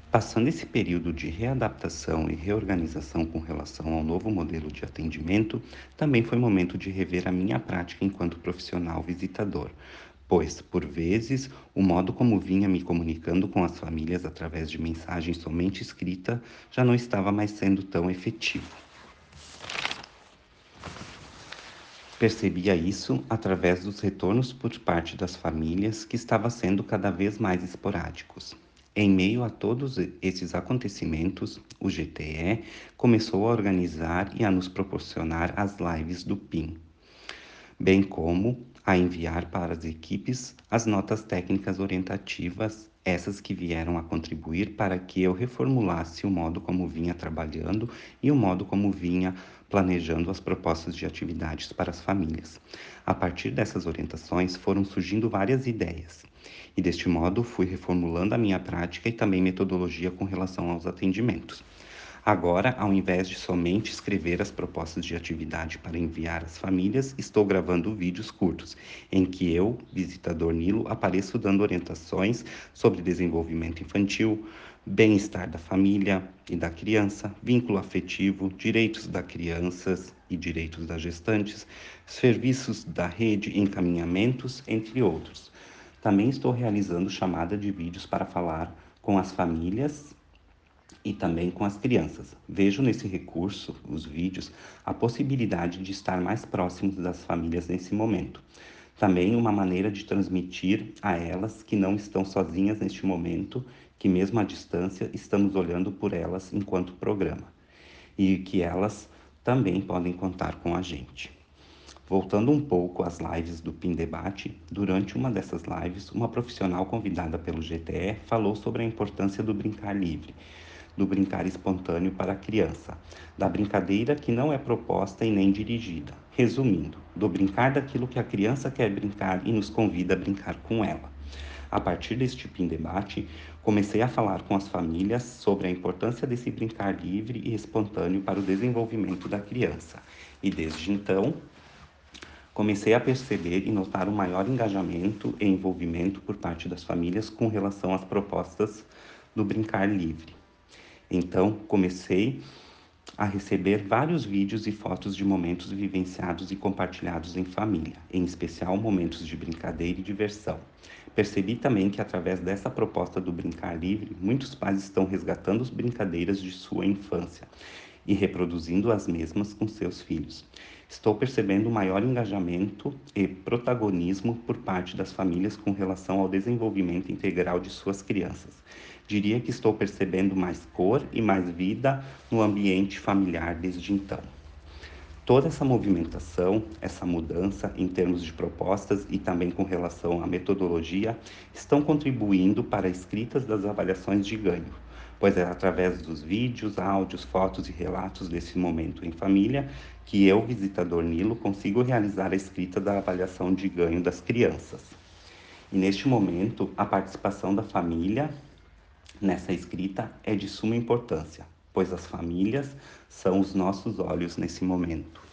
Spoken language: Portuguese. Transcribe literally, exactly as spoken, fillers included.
Passando esse período de readaptação e reorganização com relação ao novo modelo de atendimento, também foi momento de rever a minha prática enquanto profissional visitador, pois, por vezes, o modo como vinha me comunicando com as famílias através de mensagem somente escrita já não estava mais sendo tão efetivo. Percebia isso através dos retornos por parte das famílias, que estava sendo cada vez mais esporádicos. Em meio a todos esses acontecimentos, o G T E começou a organizar e a nos proporcionar as lives do P I M, bem como a enviar para as equipes as notas técnicas orientativas, essas que vieram a contribuir para que eu reformulasse o modo como vinha trabalhando e o modo como vinha planejando as propostas de atividades para as famílias. A partir dessas orientações foram surgindo várias ideias, e deste modo fui reformulando a minha prática e também metodologia com relação aos atendimentos. Agora, ao invés de somente escrever as propostas de atividade para enviar às famílias, estou gravando vídeos curtos, em que eu, visitador Nilo, apareço dando orientações sobre desenvolvimento infantil, bem-estar da família e da criança, vínculo afetivo, direitos das crianças e direitos das gestantes, serviços da rede, encaminhamentos, entre outros. Também estou realizando chamada de vídeos para falar com as famílias e também com as crianças. Vejo nesse recurso, os vídeos, a possibilidade de estar mais próximos das famílias nesse momento. Também uma maneira de transmitir a elas que não estão sozinhas neste momento, que mesmo à distância estamos olhando por elas enquanto programa, e que elas também podem contar com a gente. Voltando um pouco às lives do P I M Debate, durante uma dessas lives, uma profissional convidada pelo G T E falou sobre a importância do brincar livre, do brincar espontâneo para a criança, da brincadeira que não é proposta e nem dirigida. Resumindo, do brincar daquilo que a criança quer brincar e nos convida a brincar com ela. A partir deste P I M Debate, comecei a falar com as famílias sobre a importância desse brincar livre e espontâneo para o desenvolvimento da criança. E desde então, comecei a perceber e notar um maior engajamento e envolvimento por parte das famílias com relação às propostas do brincar livre. Então, comecei a receber vários vídeos e fotos de momentos vivenciados e compartilhados em família, em especial momentos de brincadeira e diversão. Percebi também que, através dessa proposta do brincar livre, muitos pais estão resgatando as brincadeiras de sua infância e reproduzindo as mesmas com seus filhos. Estou percebendo maior engajamento e protagonismo por parte das famílias com relação ao desenvolvimento integral de suas crianças. Diria que estou percebendo mais cor e mais vida no ambiente familiar desde então. Toda essa movimentação, essa mudança em termos de propostas e também com relação à metodologia, estão contribuindo para a escrita das avaliações de ganho, pois é através dos vídeos, áudios, fotos e relatos desse momento em família que eu, visitador Nilo, consigo realizar a escrita da avaliação de ganho das crianças. E neste momento, a participação da família nessa escrita é de suma importância, pois as famílias são os nossos olhos nesse momento.